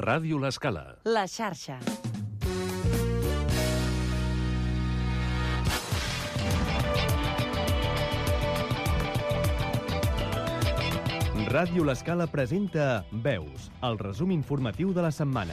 Ràdio L'Escala. La xarxa. Ràdio L'Escala presenta Veus, el resum informatiu de la setmana.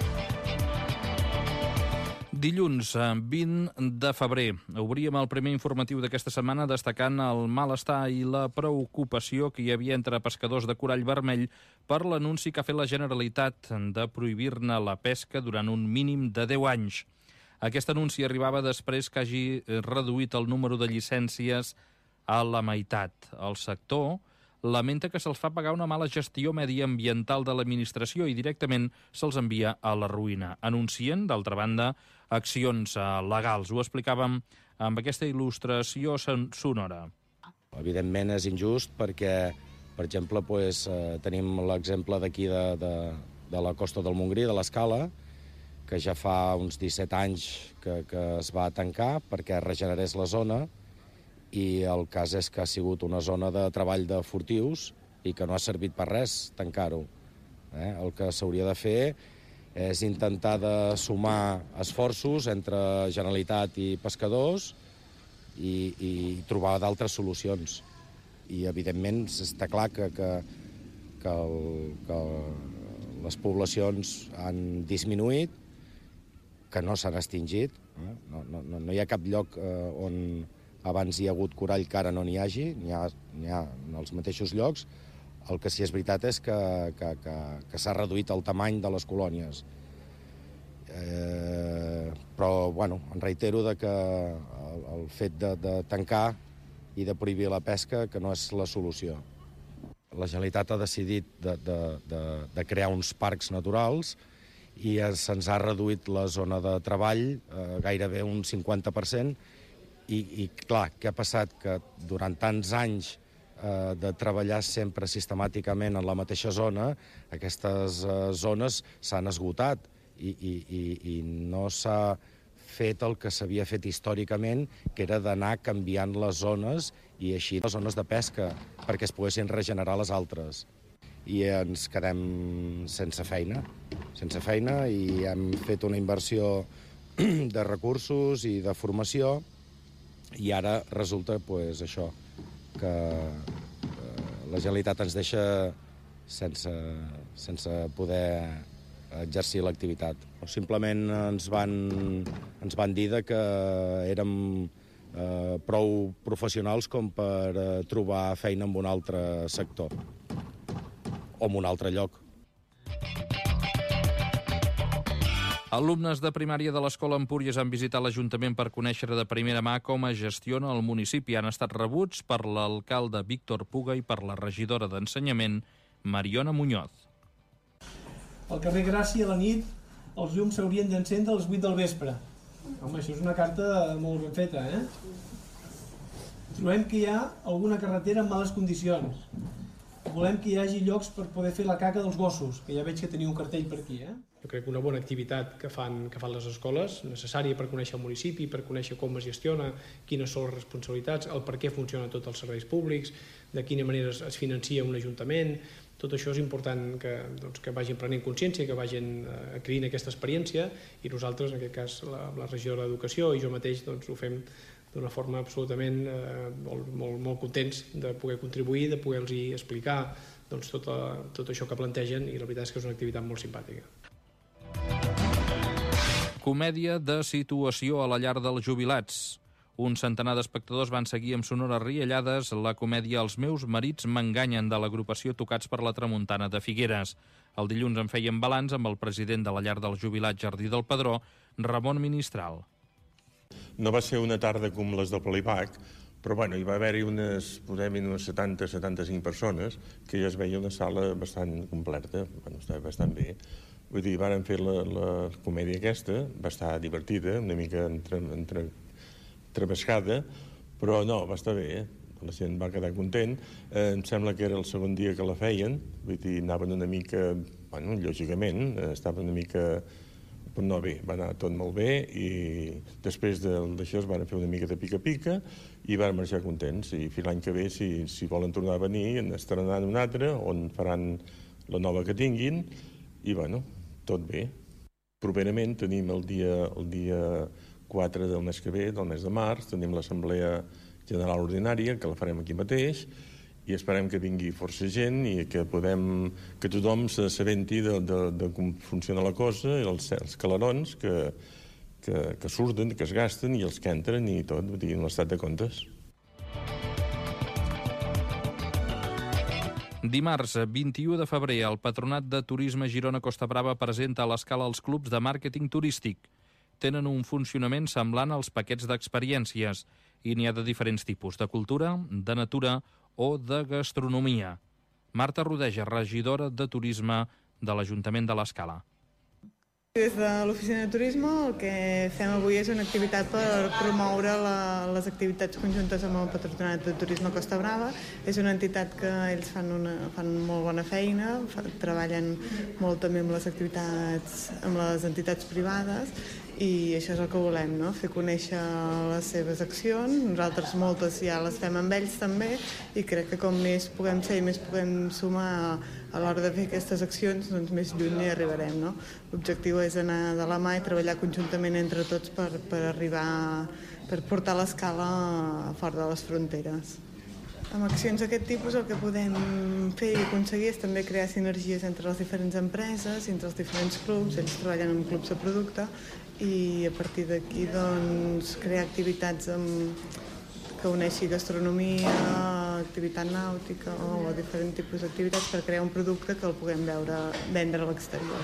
Dilluns, 20 de febrer, obríem el primer informatiu d'aquesta setmana destacant el malestar i la preocupació que hi havia entre pescadors de corall vermell per l'anunci que ha fet la Generalitat de prohibir-ne la pesca durant un mínim de 10 anys. Aquest anunci arribava després que hagi reduït el número de llicències a la meitat. El sector lamenta que se'ls fa pagar una mala gestió mediambiental de l'administració i directament se'ls envia a la ruïna. Anuncien, d'altra banda, accions legals. Ho explicàvem amb aquesta il·lustració sonora. Evidentment és injust perquè, per exemple, tenim l'exemple d'aquí de la Costa del Montgrí, de l'Escala, que ja fa uns 17 anys que es va tancar perquè regenerés la zona, i el cas és que ha sigut una zona de treball de furtius i que no ha servit per res tancar-ho. El que s'hauria de fer és intentar de sumar esforços entre Generalitat i pescadors i trobar d'altres solucions. I, evidentment, està clar que les poblacions han disminuït, que no s'han extingit. No hi ha cap lloc on abans hi ha hagut corall que ara no n'hi hagi, n'hi ha en els mateixos llocs. El que sí és veritat és que s'ha reduït el tamany de les colònies. Però, em reitero que el fet de tancar i de prohibir la pesca que no és la solució. La Generalitat ha decidit de crear uns parcs naturals i se'ns ha reduït la zona de treball gairebé un 50%. I clar, què ha passat? Que durant tants anys de treballar sempre sistemàticament en la mateixa zona, aquestes zones s'han esgotat i no s'ha fet el que s'havia fet històricament, que era d'anar canviant les zones i així les zones de pesca perquè es poguessin regenerar les altres. I ens quedem sense feina i hem fet una inversió de recursos i de formació. I ara resulta, això, que la Generalitat ens deixa sense poder exercir l'activitat. Simplement ens van dir que érem prou professionals com per trobar feina en un altre sector o en un altre lloc. Alumnes de primària de l'Escola Empúries han visitat l'Ajuntament per conèixer de primera mà com es gestiona el municipi. Han estat rebuts per l'alcalde Víctor Puga i per la regidora d'Ensenyament, Mariona Muñoz. Al carrer Gràcia, a la nit, els llums s'haurien d'encendre a les 8 del vespre. Home, això és una carta molt ben feta, Trobem que hi ha alguna carretera en males condicions. Volem que hi hagi llocs per poder fer la caca dels gossos, que ja veig que teniu un cartell per aquí, Jo crec que una bona activitat que fan les escoles, necessària per conèixer el municipi, per conèixer com es gestiona, quines són les responsabilitats, el per què funcionen tots els serveis públics, de quina manera es financia un ajuntament. Tot això és important que vagin prenent consciència, que vagin adquirint aquesta experiència, i nosaltres, en aquest cas la regidora d'Educació i jo mateix, ho fem d'una forma absolutament molt contents de poder contribuir, de poder-los explicar tot això que plantegen, i la veritat és que és una activitat molt simpàtica. Comèdia de situació a la llar dels jubilats. Un centenar d'espectadors van seguir amb sonores riallades la comèdia Els meus marits m'enganyen de l'agrupació Tocats per la Tramuntana de Figueres. El dilluns en feien balanç amb el president de la llar dels jubilats Jardí del Pedró, Ramon Ministral. No va ser una tarda com les del Polibac, però hi va haver-hi unes 70-75 persones, que ja es veia una sala bastant completa, estava bastant bé. Vull dir, varen fer la comèdia aquesta, va estar divertida, una mica entrebescada, però no, va estar bé, la gent va quedar content. Em sembla que era el segon dia que la feien, vull dir, anaven una mica, lògicament, estaven una mica Però no, bé, va anar tot molt bé i després d'això es van fer una mica de pica-pica i van marxar contents. I fins l'any que ve, si volen tornar a venir, estaran un altre on faran la nova que tinguin i, bueno, tot bé. Properament tenim el dia 4 del mes que ve, del mes de març, tenim l'Assemblea General Ordinària, que la farem aquí mateix, i esperem que vingui força gent i que tothom s'assabenti de com funciona la cosa, i els calarons que surten, que es gasten, i els que entren, i tot, en l'estat de comptes. Dimarts, 21 de febrer, el Patronat de Turisme Girona Costa Brava presenta a l'escala els clubs de màrqueting turístic. Tenen un funcionament semblant als paquets d'experiències i n'hi ha de diferents tipus, de cultura, de natura o de gastronomia. Marta Rodeja, regidora de Turisme de l'Ajuntament de l'Escala. Des de l'Oficina de Turisme el que fem avui és una activitat per promoure les activitats conjuntes amb el Patronat de Turisme Costa Brava. És una entitat que ells fan molt bona feina, treballen molt també amb les activitats, amb les entitats privades, i això és el que volem, no? Fer conèixer les seves accions. Nosaltres moltes ja les fem amb ells també, i crec que com més puguem ser i més puguem sumar a l'hora de fer aquestes accions, doncs més lluny hi arribarem, no? L'objectiu és anar de la mà i treballar conjuntament entre tots per arribar, per portar l'escala fora de les fronteres. Amb accions d'aquest tipus el que podem fer i aconseguir és també crear sinergies entre les diferents empreses, entre els diferents clubs. Ells treballen en clubs de producte, i a partir d'aquí doncs, crear activitats que uneixi gastronomia, activitat nàutica o diferents tipus d'activitats per crear un producte que el puguem vendre a l'exterior.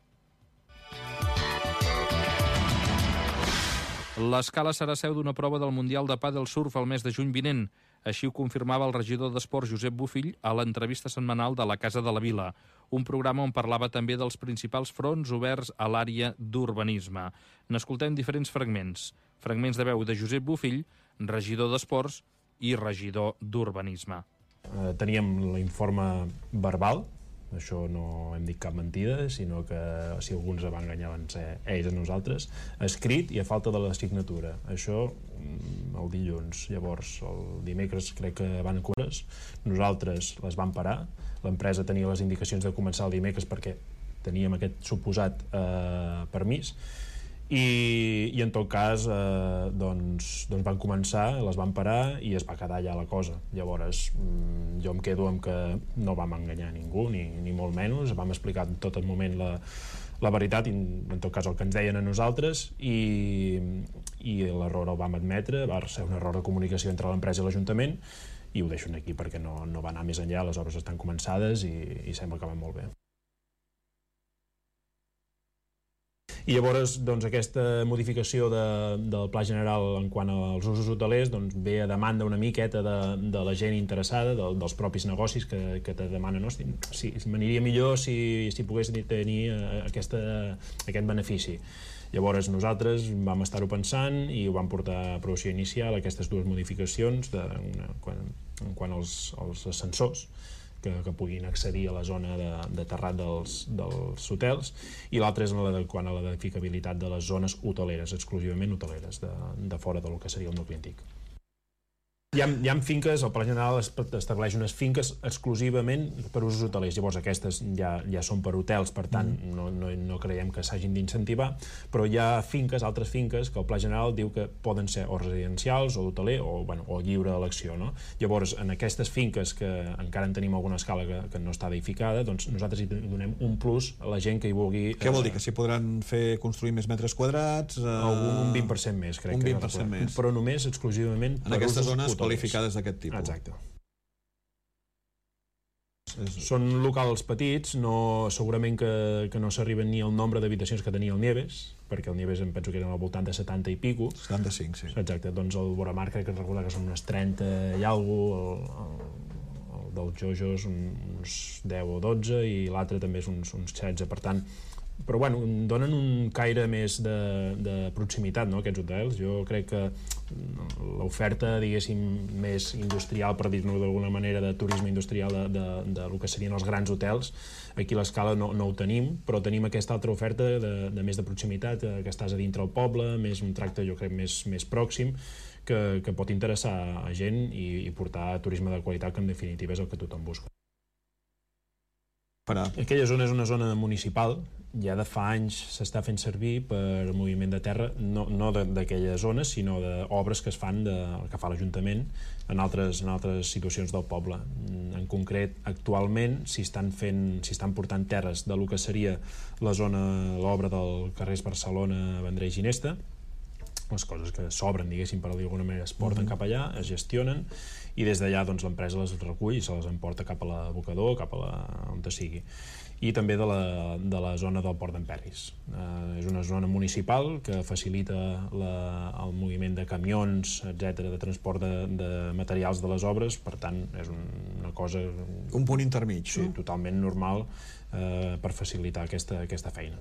L'Escala serà seu d'una prova del Mundial de Pàdel Surf el mes de juny vinent. Així ho confirmava el regidor d'Esports, Josep Bofill, a l'entrevista setmanal de la Casa de la Vila, un programa on parlava també dels principals fronts oberts a l'àrea d'urbanisme. N'escoltem diferents fragments. Fragments de veu de Josep Bofill, regidor d'Esports i regidor d'Urbanisme. Teníem l'informe verbal, això no hem dit cap mentida, sinó que si alguns van enganyar van ser ells a nosaltres, escrit i a falta de la signatura. Això el dilluns. Llavors, el dimecres crec que van a cures, nosaltres les vam parar, l'empresa tenia les indicacions de començar el dimecres perquè teníem aquest suposat permís, i en tot cas doncs van començar, les van parar i es va quedar allà la cosa. Llavors jo em quedo amb que no vam enganyar ningú, ni molt menys, vam explicar en tot el moment la veritat, i en tot cas el que ens deien a nosaltres, i l'error el vam admetre. Va ser un error de comunicació entre l'empresa i l'Ajuntament, i ho deixo aquí perquè no va anar més enllà. Les obres estan començades i sembla que van molt bé. I llavors doncs, aquesta modificació del Pla General en quant als usos hotelers doncs, ve a demanda una miqueta de la gent interessada, dels propis negocis que te demanen, no? Sí, m'aniria millor si pogués tenir aquest benefici. Llavors nosaltres vam estar-ho pensant i ho vam portar a aprovació inicial, aquestes dues modificacions en quant als ascensors, que puguin accedir a la zona de terrat dels hotels, i l'altra és quant a l'edificabilitat de les zones hoteleres, exclusivament hoteleres, de fora del que seria el nucli antic. Hi ha finques, el Pla General estableix unes finques exclusivament per usos hotelers, llavors aquestes ja són per hotels, per tant no creiem que s'hagin d'incentivar, però hi ha altres finques que el Pla General diu que poden ser o residencials o d'hoteler o lliure d'elecció, no? Llavors en aquestes finques que encara en tenim alguna escala que no està edificada, doncs nosaltres hi donem un plus a la gent que hi vulgui... Què vol dir? Que s'hi podran construir més metres quadrats? Un 20% més, crec. Un 20% més. Però només exclusivament per usos hotelers. Qualificades d'aquest tipus. Exacte. Són locals petits, segurament que no s'arriben ni al nombre d'habitacions que tenia el Nieves, perquè el Nieves em penso que eren al voltant de 70 i pico. 75, sí. Exacte, doncs el Boramar crec que recordar que són unes 30 i alguna cosa, el dels Jojos uns 10 o 12 i l'altre també és uns 16, per tant, però bueno, donen un caire més de proximitat, no, aquests hotels. Jo crec que l'oferta, diguéssim, més industrial, per dir-ho d'alguna manera, de turisme industrial del que serien els grans hotels, aquí a l'Escala no ho tenim, però tenim aquesta altra oferta de més de proximitat, que estàs a dintre el poble, més un tracte, jo crec, més pròxim, que pot interessar a gent i portar turisme de qualitat, que en definitiva és el que tothom busca. Aquella zona és una zona municipal, ja de fa anys s'està fent servir per moviment de terra, no d'aquella zona, sinó d'obres que es fan, que fa l'Ajuntament en altres situacions del poble. En concret, actualment, s'hi estan portant terres de lo que seria l'obra del carrer Barcelona, Vendrell i Ginesta. Les coses que s'obren, diguéssim, per dir d'alguna manera, es porten cap allà, es gestionen, i des d'allà l'empresa les recull i se les emporta cap a l'abocador, cap a on sigui. I també de la zona del Port d'Emperris. És una zona municipal que facilita el moviment de camions, etc., de transport de materials de les obres, per tant, és una cosa... Un punt intermig, sí, totalment normal per facilitar aquesta feina.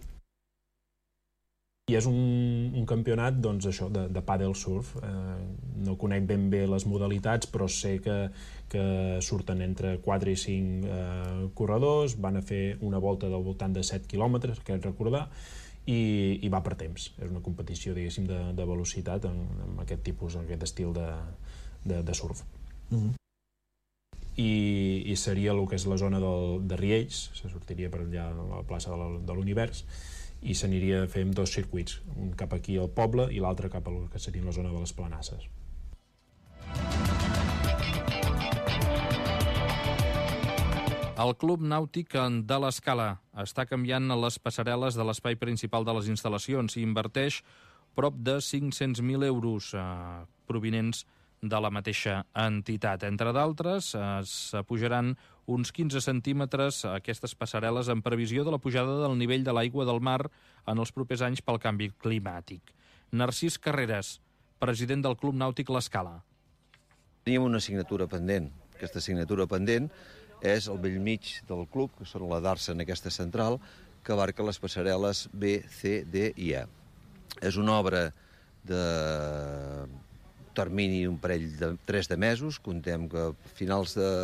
I és un campionat, doncs, això, de pàdel surf. No conec ben bé les modalitats, però sé que surten entre 4 i 5 corredors, van a fer una volta del voltant de 7 quilòmetres, crec recordar, i va per temps. És una competició, diguéssim, de velocitat amb aquest tipus, aquest estil de surf. I seria el que és la zona de Riells, se sortiria per allà a la plaça de l'Univers, i s'aniria a fer amb 2 circuits, un cap aquí al poble i l'altre cap al que seria la zona de les Planasses. El Club Nàutic de l'Escala està canviant les passarel·les de l'espai principal de les instal·lacions i inverteix prop de 500.000 euros provinents de la mateixa entitat. Entre d'altres, s'apujaran uns 15 centímetres aquestes passarel·les en previsió de la pujada del nivell de l'aigua del mar en els propers anys pel canvi climàtic. Narcís Carreras, president del Club Nàutic l'Escala. Teníem una assignatura pendent. Aquesta assignatura pendent és el bell mig del club, que són la d'Arsa en aquesta central, que abarca les passarel·les B, C, D i E. És una obra de termini un parell de 3 mesos, contem que a finals de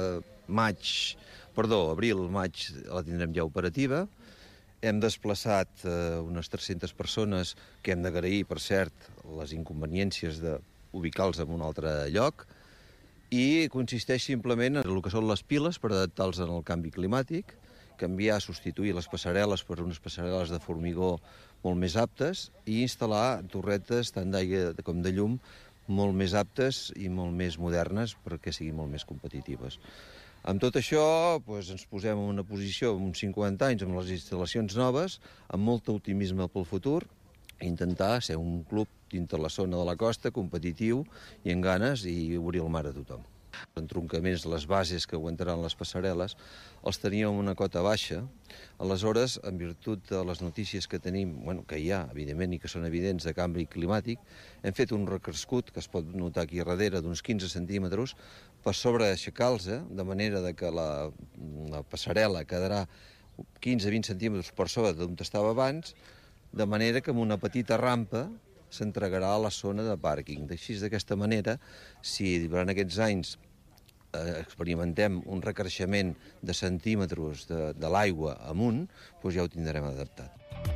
abril-maig la tindrem ja operativa. Hem desplaçat unes 300 persones que hem d'agrair, per cert, les inconveniències d'ubicar-los en un altre lloc, i consisteix simplement en el que són les piles per adaptar-los al canvi climàtic, canviar, substituir les passarel·les per unes passarel·les de formigó molt més aptes i instal·lar torretes tant d'aigua com de llum molt més aptes i molt més modernes perquè siguin molt més competitives. Amb tot això ens posem en una posició amb uns 50 anys amb les instal·lacions noves, amb molt optimisme pel futur, i intentar ser un club dintre la zona de la costa, competitiu i amb ganes i obrir el mar a tothom. Els entroncaments, les bases que aguantaran les passarel·les, els teníem una cota baixa. Aleshores, en virtut de les notícies que tenim, que hi ha, evidentment, i que són evidents de canvi climàtic, hem fet un recrescut, que es pot notar aquí darrere, d'uns 15 centímetres, per sobre aixecar-los, de manera que la passarel·la quedarà 15-20 centímetres per sobre d'on estava abans, de manera que amb una petita rampa s'entregarà a la zona de pàrquing. Així, d'aquesta manera, si durant aquests anys experimentem un recreixement de centímetres de l'aigua amunt, doncs ja ho tindrem adaptat.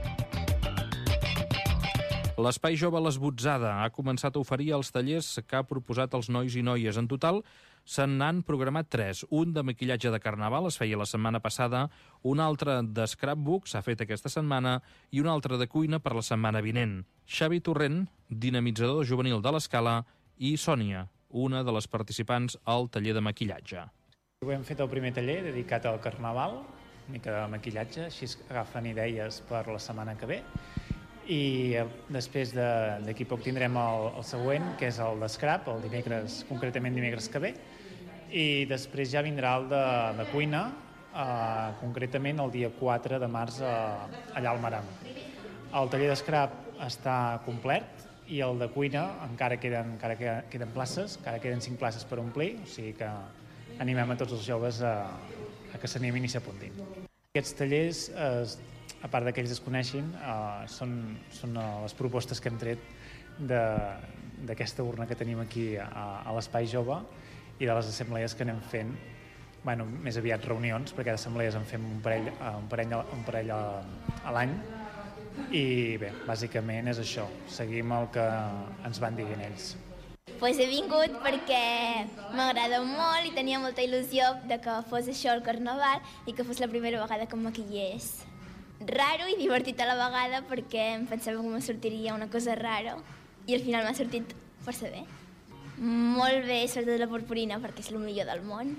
L'Espai Jove L'Esbotzada ha començat a oferir els tallers que ha proposat als nois i noies. En total, se n'han programat 3. Un de maquillatge de carnaval, es feia la setmana passada, un altre de scrapbook, s'ha fet aquesta setmana, i un altre de cuina per la setmana vinent. Xavi Torrent, dinamitzador juvenil de l'Escala, i Sònia, una de les participants al taller de maquillatge. Avui hem fet el primer taller dedicat al carnaval, una mica de maquillatge, així agafen idees per la setmana que ve. I després d'aquí poc tindrem el següent, que és el de scrap, el dimecres, concretament dimecres que ve, i després ja vindrà el de cuina, concretament el dia 4 de març allà al Maram. El taller de scrap està complet i el de cuina encara queden places, encara queden 5 places per omplir, o sigui que animem a tots els joves a que s'animin i s'apuntin. Aquests tallers, a part que ells es coneixin, són les propostes que hem tret d'aquesta urna que tenim aquí a l'Espai Jove i de les assemblees que anem fent, més aviat reunions, perquè d'assemblees en fem un parell a l'any, i bé, bàsicament és això, seguim el que ens van dient ells. Pues he vingut perquè m'agrada molt i tenia molta il·lusió de que fos això el Carnaval i que fos la primera vegada que em maquillés. Raro i divertit a la vegada perquè em pensava que me sortiria una cosa rara i al final m'ha sortit força bé. Molt bé, sobretot la purpurina perquè és el millor del món.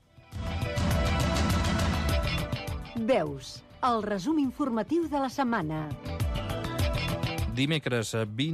Veus, el resum informatiu de la setmana. Dimecres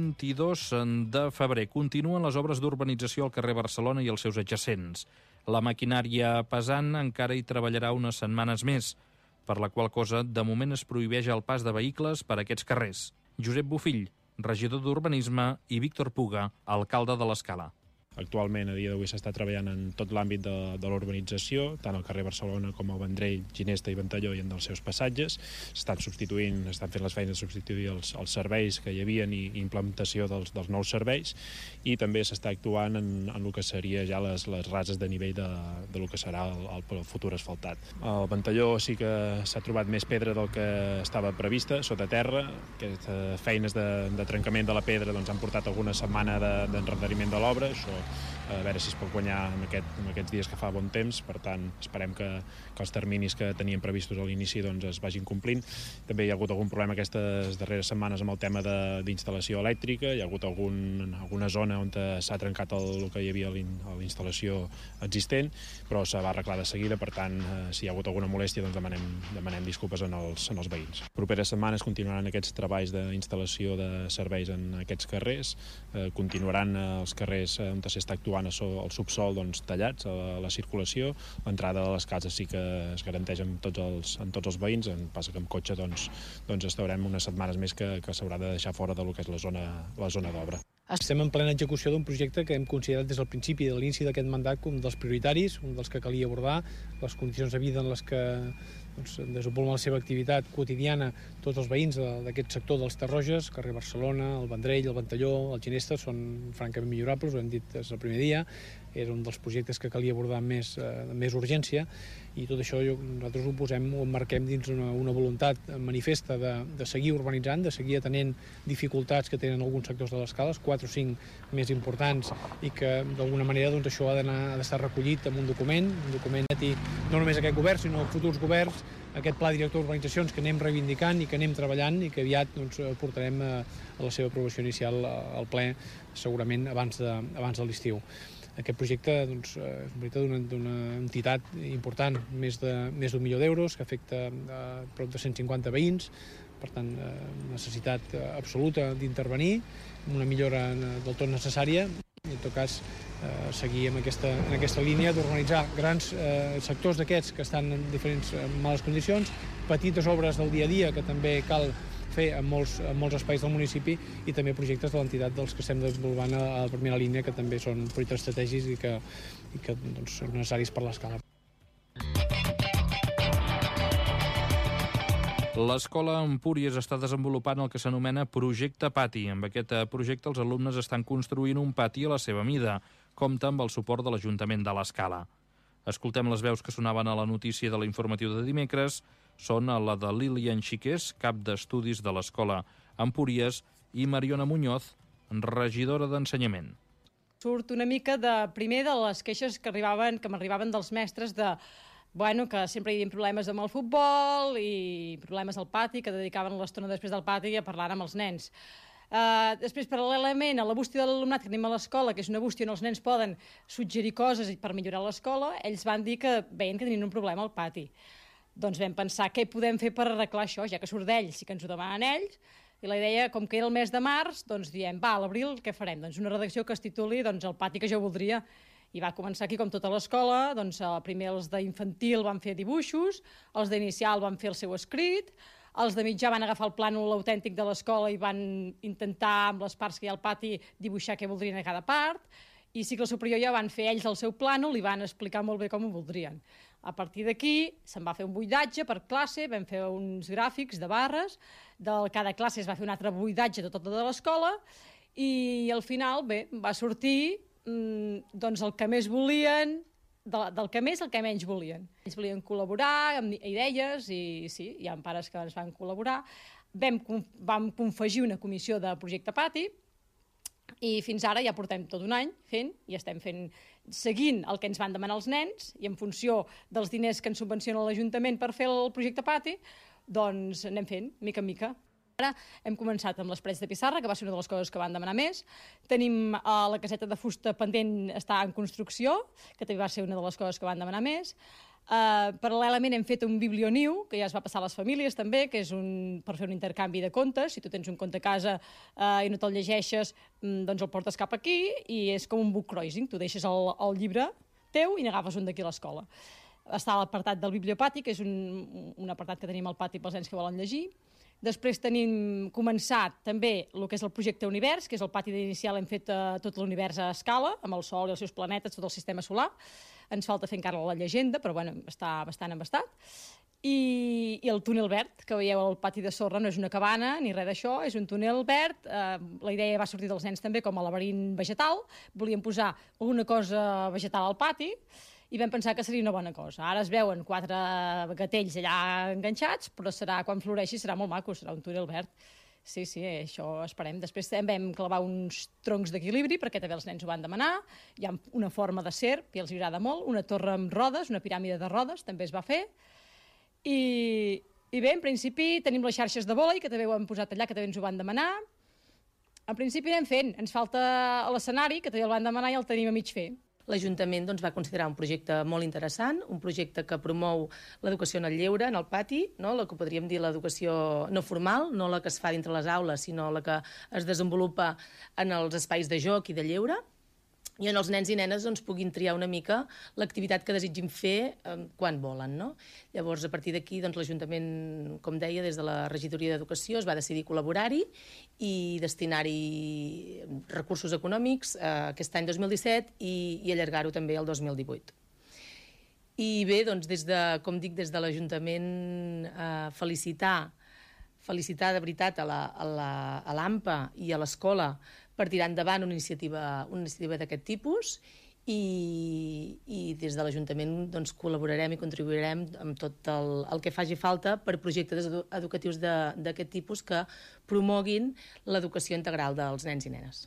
22 de febrer continuen les obres d'urbanització al carrer Barcelona i els seus adjacents. La maquinària pesant encara hi treballarà unes setmanes més, per la qual cosa de moment es prohibeix el pas de vehicles per aquests carrers. Josep Bofill, regidor d'Urbanisme, i Víctor Puga, alcalde de l'Escala. Actualment, a dia d'avui, s'està treballant en tot l'àmbit de l'urbanització, tant al carrer Barcelona com al Vendrell, Ginesta i Ventalló i en dels seus passatges. Estan fent les feines de substituir els serveis que hi havia i implementació dels nous serveis, i també s'està actuant en el que seria ja les rases de nivell de lo que serà el futur asfaltat. Al Ventalló sí que s'ha trobat més pedra del que estava prevista sota terra. Aquestes feines de trencament de la pedra han portat alguna setmana d'endarreriment de l'obra. Això a veure si es pot guanyar en aquests dies que fa bon temps. Per tant, esperem que els terminis que teníem previstos a l'inici es vagin complint. També hi ha hagut algun problema aquestes darreres setmanes amb el tema d'instal·lació elèctrica. Hi ha hagut alguna zona on s'ha trencat el que hi havia a l'instal·lació existent, però se va arreglar de seguida. Per tant, si hi ha hagut alguna molèstia, demanem disculpes en els veïns. Properes setmanes continuaran aquests treballs d'instal·lació de serveis en aquests carrers. Continuaran els carrers on s'està actuant el subsol tallats a la circulació. L'entrada de les cases sí que es garanteix amb tots els veïns. Passa que amb cotxe estarem unes setmanes més que s'haurà de deixar fora del que és la zona d'obra. Estem en plena execució d'un projecte que hem considerat des del principi, de l'inici d'aquest mandat, com dels prioritaris, un dels que calia abordar, les condicions de vida en les que desenvolupen la seva activitat quotidiana tots els veïns d'aquest sector dels Tarroges, carrer Barcelona, el Vendrell, el Ventalló, el Ginesta, són francament millorables, ho hem dit des del primer dia. Era un dels projectes que calia abordar amb més urgència, i tot això nosaltres ho emmarquem dins una voluntat manifesta de seguir urbanitzant, de seguir atenent dificultats que tenen alguns sectors de l'Escala, 4 o 5 més importants, i que d'alguna manera això ha d'estar recollit en un document no només aquest govern, sinó futurs governs, aquest pla director d'urbanitzacions que anem reivindicant i que anem treballant i que aviat portarem a la seva aprovació inicial al ple, segurament abans de l'estiu. Aquest projecte és un projecte d'una entitat important, més d'1 milió d'euros, que afecta prop de 150 veïns, per tant, necessitat absoluta d'intervenir, una millora del tot necessària, i en tot cas seguir en aquesta línia d'urbanitzar grans sectors d'aquests que estan en diferents males condicions, petites obres del dia a dia que també cal fer en molts espais del municipi, i també projectes de l'entitat dels que estem desenvolupant a la primera línia, que també són projectes estratègics i que són necessaris per l'Escala. L'Escola Empúries està desenvolupant el que s'anomena Projecte Pati. Amb aquest projecte els alumnes estan construint un pati a la seva mida. Compta amb el suport de l'Ajuntament de l'Escala. Escoltem les veus que sonaven a la notícia de l'informatiu de dimecres. Són la de Lilian Xiqués, cap d'estudis de l'Escola Empúries, i Mariona Muñoz, regidora d'Ensenyament. Surt una mica primer de les queixes que m'arribaven dels mestres que sempre hi havia problemes amb el futbol i problemes al pati, que dedicaven l'estona després del pati a parlar amb els nens. Després, paral·lelament, a la bústia de l'alumnat que tenim a l'escola, que és una bústia on els nens poden suggerir coses per millorar l'escola, ells van dir que veien que tenien un problema al pati. Doncs vam pensar què podem fer per arreglar això, ja que surt d'ells i que ens ho demanen ells, i la idea, com que era el mes de març, doncs diem, a l'abril què farem? Doncs una redacció que es tituli El pati que jo voldria. I va començar aquí, com tota l'escola, primer els d'infantil van fer dibuixos, els d'inicial van fer el seu escrit, els de mitjà van agafar el plànol autèntic de l'escola i van intentar, amb les parts que hi ha al pati, dibuixar què voldrien a cada part, i cicle superior ja van fer ells el seu plànol i van explicar molt bé com ho voldrien. A partir d'aquí se'n va fer un buidatge per classe, vam fer uns gràfics de barres, de cada classe es va fer un altre buidatge de tota l'escola, i al final, va sortir el que més volien, del que més el que menys volien. Ells volien col·laborar amb idees, i sí, hi ha pares que ens van col·laborar. Vam confegir una comissió de projecte pati, I fins ara ja portem tot un any fent, i estem seguint el que ens van demanar els nens, i en funció dels diners que ens subvenciona l'Ajuntament per fer el projecte pati, doncs anem fent, mica en mica. Ara hem començat amb les parets de pissarra, que va ser una de les coses que van demanar més. Tenim la caseta de fusta pendent, està en construcció, que també va ser una de les coses que van demanar més. Paral·lelament hem fet un biblioniu, que ja es va passar a les famílies també, que és per fer un intercanvi de contes. Si tu tens un conte a casa i no te'l llegeixes, doncs el portes cap aquí, i és com un book cruising. Tu deixes el llibre teu i n'agafes un d'aquí a l'escola. Està a l'apartat del bibliopati, que és un apartat que tenim al pati pels nens que volen llegir. Després tenim començat també el que és el projecte Univers, que és el pati d'inicial, hem fet tot l'univers a escala, amb el Sol i els seus planetes, tot el sistema solar. Ens falta fer encara la llegenda, però bueno, està bastant embastat. I el túnel verd, que veieu al pati de sorra, no és una cabana ni res d'això, és un túnel verd. La idea va sortir dels nens també com a laberint vegetal. Volíem posar alguna cosa vegetal al pati, i vam pensar que seria una bona cosa. Ara es veuen 4 gatells allà enganxats, però quan floreixi serà molt maco, serà un túnel verd. Sí, això esperem. Després vam clavar uns troncs d'equilibri, perquè també els nens ho van demanar. Hi ha una forma de serp, i els agrada molt, una torre amb rodes, una piràmide de rodes, també es va fer. I bé, en principi tenim les xarxes de vòlei, que també ho hem posat allà, que també ens ho van demanar. En principi anem fent. Ens falta l'escenari, que també el van demanar i el tenim a mig fer. L'Ajuntament va considerar un projecte molt interessant, un projecte que promou l'educació en el lleure, en el pati, la que podríem dir l'educació no formal, no la que es fa dintre les aules, sinó la que es desenvolupa en els espais de joc i de lleure, i on els nens i nenes puguin triar una mica l'activitat que desitgin fer quan volen. Llavors, a partir d'aquí, l'Ajuntament, com deia, des de la Regidoria d'Educació es va decidir col·laborar-hi i destinar-hi recursos econòmics aquest any 2017 i allargar-ho també al 2018. I bé, com dic, des de l'Ajuntament felicitar de veritat a l'AMPA i a l'escola per tirar endavant una iniciativa d'aquest tipus, i des de l'Ajuntament col·laborarem i contribuirem amb tot el que faci falta per projectes educatius d'aquest tipus que promoguin l'educació integral dels nens i nenes.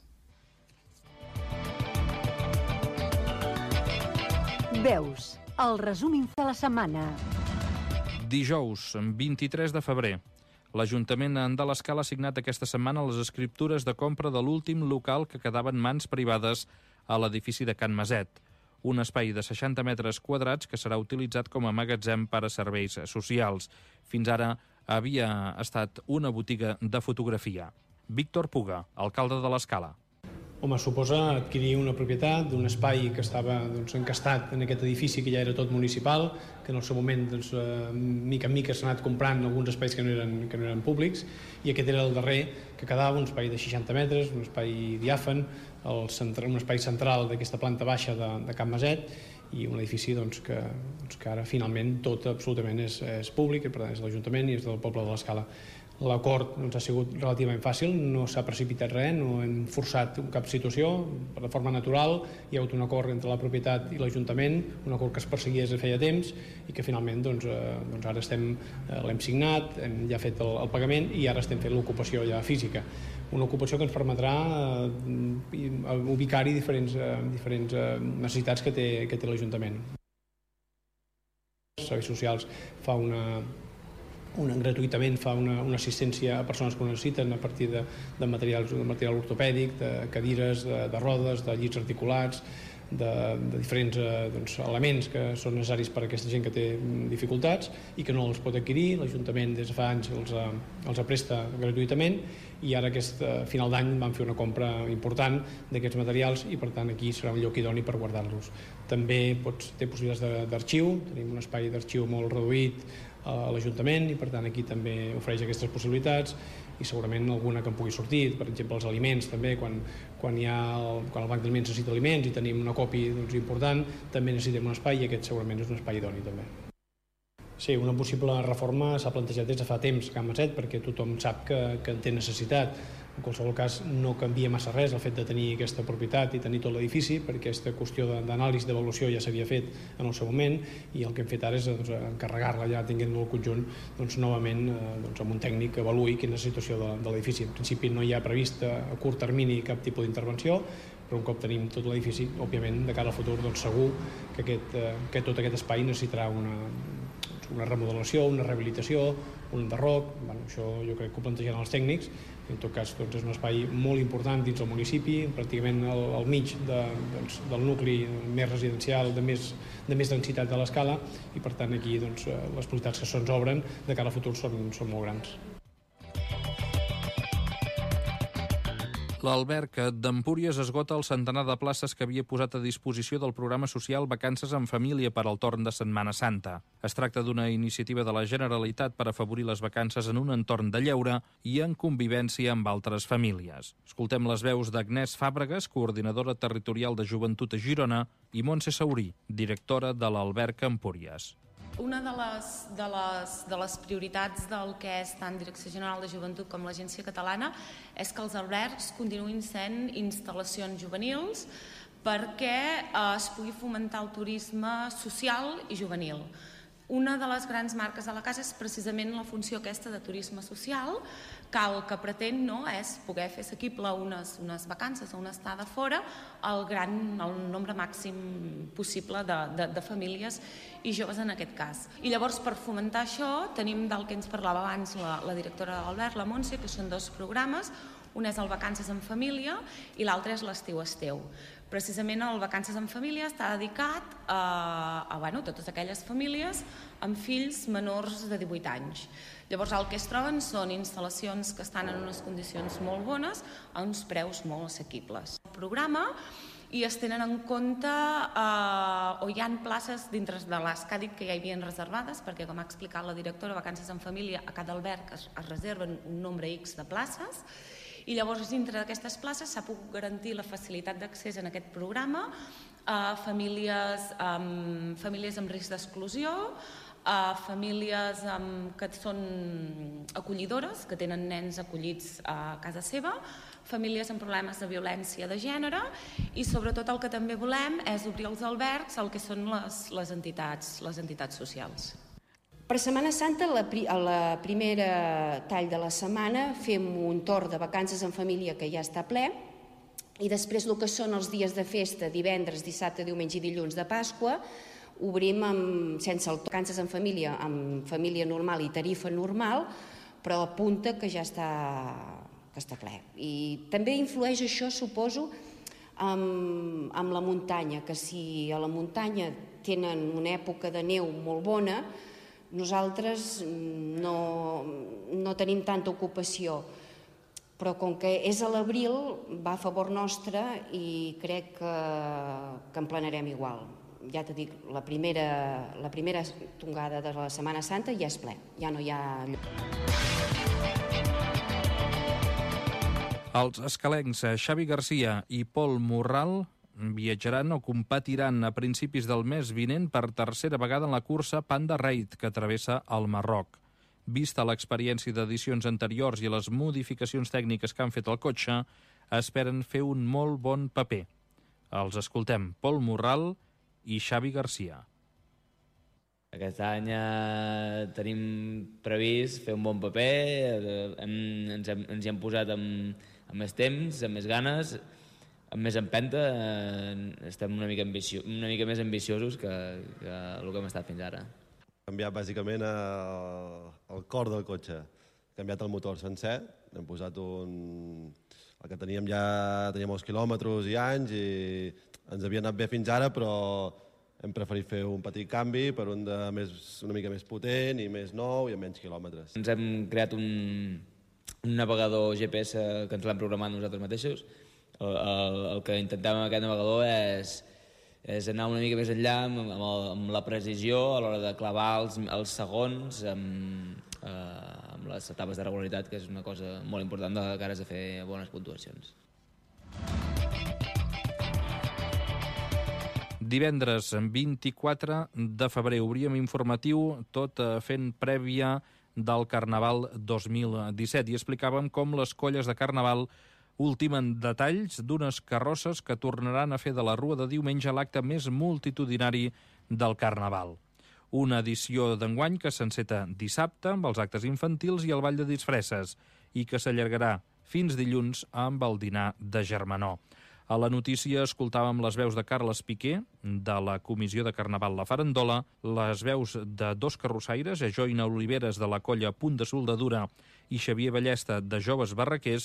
Veus, el resum de la setmana. Dijous, 23 de febrer. L'Ajuntament de l'Escala ha signat aquesta setmana les escriptures de compra de l'últim local que quedava en mans privades a l'edifici de Can Maset, un espai de 60 metres quadrats que serà utilitzat com a magatzem per a serveis socials. Fins ara havia estat una botiga de fotografia. Víctor Puga, alcalde de l'Escala. Home, suposa adquirir una propietat d'un espai que estava encastat en aquest edifici que ja era tot municipal, que en el seu moment, mica en mica, s'ha anat comprant alguns espais que no eren públics, i aquest era el darrer que quedava, un espai de 60 metres, un espai diàfan, un espai central d'aquesta planta baixa de Can Maset, i un edifici que ara finalment tot absolutament és públic, per tant és de l'Ajuntament i és del poble de l'Escala. L'acord ha sigut relativament fàcil, no s'ha precipitat res, no hem forçat cap situació, de forma natural hi ha hagut un acord entre la propietat i l'Ajuntament, un acord que es perseguia des de feia temps i que finalment ara l'hem signat, hem ja fet el pagament i ara estem fent l'ocupació ja física. Una ocupació que ens permetrà ubicar-hi diferents necessitats que té l'Ajuntament. Els serveis socials fa gratuïtament fa una assistència a persones que ho necessiten a partir de material ortopèdic, de cadires, de rodes, de llits articulats, de diferents elements que són necessaris per a aquesta gent que té dificultats i que no els pot adquirir. L'Ajuntament des de fa anys els presta gratuïtament i ara aquest final d'any vam fer una compra important d'aquests materials i per tant aquí serà un lloc idoni per guardar-los. També té possibilitats d'arxiu, tenim un espai d'arxiu molt reduït a l'Ajuntament i per tant aquí també ofereix aquestes possibilitats i segurament alguna que en pugui sortir, per exemple els aliments també, quan el banc d'aliments necessita aliments i tenim una copi important, també necessitem un espai i aquest segurament és un espai idoni també. Sí, una possible reforma s'ha plantejat des de fa temps, Can Maset, perquè tothom sap que en té necessitat. En qualsevol cas, no canvia massa res el fet de tenir aquesta propietat i tenir tot l'edifici, perquè aquesta qüestió d'anàlisi d'avaluació ja s'havia fet en el seu moment, i el que hem fet ara és encarregar-la, ja tinguent el conjunt, novament amb un tècnic que avaluï quina és la situació de l'edifici. En principi no hi ha previst a curt termini cap tipus d'intervenció, però un cop tenim tot l'edifici, òbviament, de cara al futur, segur que tot aquest espai necessitarà una remodelació, una rehabilitació, un enderroc. Això jo crec que ho plantejaran els tècnics. En tot cas, és un espai molt important dins del municipi, pràcticament al mig del nucli més residencial, de més densitat de l'escala, i per tant aquí les possibilitats que se'ns obren de cara al futur són molt grans. L'Alberg d'Empúries esgota el centenar de places que havia posat a disposició del programa social Vacances en Família per al torn de Setmana Santa. Es tracta d'una iniciativa de la Generalitat per afavorir les vacances en un entorn de lleure i en convivència amb altres famílies. Escoltem les veus d'Agnès Fàbregas, coordinadora territorial de Joventut a Girona, i Montse Saurí, directora de l'Alberg Empúries. Una de les prioritats del que és tant Direcció General de Joventut com l'Agència Catalana és que els albergs continuïn sent instal·lacions juvenils perquè es pugui fomentar el turisme social i juvenil. Una de les grans marques de la casa és precisament la funció aquesta de turisme social, que el que pretén és poder fer assequible unes vacances o una estada fora el nombre màxim possible de famílies i joves en aquest cas. I llavors, per fomentar això, tenim del que ens parlava abans la directora de l'Alberg, la Montse, que són 2 programes. Un és el Vacances en Família i l'altre és l'Estiu Esteu. Precisament el Vacances en Família està dedicat a totes aquelles famílies amb fills menors de 18 anys. Llavors el que es troben són instal·lacions que estan en unes condicions molt bones a uns preus molt assequibles. El programa i es tenen en compte o hi ha places dintre de les que ha dit que ja hi havia reservades, perquè com ha explicat la directora, Vacances en Família, a cada alberg es reserven un nombre X de places, i llavors dintre d'aquestes places s'ha pogut garantir la facilitat d'accés en aquest programa a famílies amb risc d'exclusió, a famílies que són acollidores, que tenen nens acollits a casa seva, famílies amb problemes de violència de gènere, i sobretot el que també volem és obrir els albergs al que són les entitats socials. Per Setmana Santa, a la primera tall de la setmana, fem un torn de Vacances en Família que ja està ple, i després el que són els dies de festa, divendres, dissabte, diumenge i dilluns de Pasqua, obrim sense el Vacances en Família, amb família normal i tarifa normal, però apunta que ja està ple. I també influeix això, suposo, amb la muntanya, que si a la muntanya tenen una època de neu molt bona, nosaltres no tenim tanta ocupació, però com que és a l'abril va a favor nostre i crec que en planarem igual. Ja t'ho dic, la primera tongada de la Setmana Santa ja és ple, ja no hi ha... Els escalencs Xavi Garcia i Pol Morral viatjaran o competiran a principis del mes vinent per tercera vegada en la cursa Panda Raid, que travessa el Marroc. Vista l'experiència d'edicions anteriors i les modificacions tècniques que han fet al cotxe, esperen fer un molt bon paper. Els escoltem, Pol Morral i Xavi Garcia. Aquest any tenim previst fer un bon paper, ens hi hem posat amb més temps, amb més ganes, amb més empenta, estem una mica més ambiciosos que el que hem estat fins ara. Hem canviat bàsicament el cor del cotxe, hem canviat el motor sencer, hem posat el que teníem molts quilòmetres i anys i ens havia anat bé fins ara, però hem preferit fer un petit canvi per un una mica més potent i més nou i amb menys quilòmetres. Ens hem creat un navegador GPS que ens l'hem programat nosaltres mateixos. El que intentem amb aquest navegador és anar una mica més enllà amb la precisió a l'hora de clavar els segons amb les etapes de regularitat, que és una cosa molt important de cara a fer bones puntuacions. Divendres 24 de febrer obríem informatiu, tot fent prèvia del Carnaval 2017 i explicàvem com les colles de Carnaval ultimen detalls d'unes carrosses que tornaran a fer de la Rua de diumenge l'acte més multitudinari del Carnaval. Una edició d'enguany que s'enceta dissabte amb els actes infantils i el ball de disfresses i que s'allargarà fins dilluns amb el dinar de germanor. A la notícia escoltàvem les veus de Carles Piqué, de la Comissió de Carnaval La Farandola, les veus de dos carrossaires, Joina Oliveres de la colla Punt de Soldadura i Xavier Ballesta de Joves Barraquers,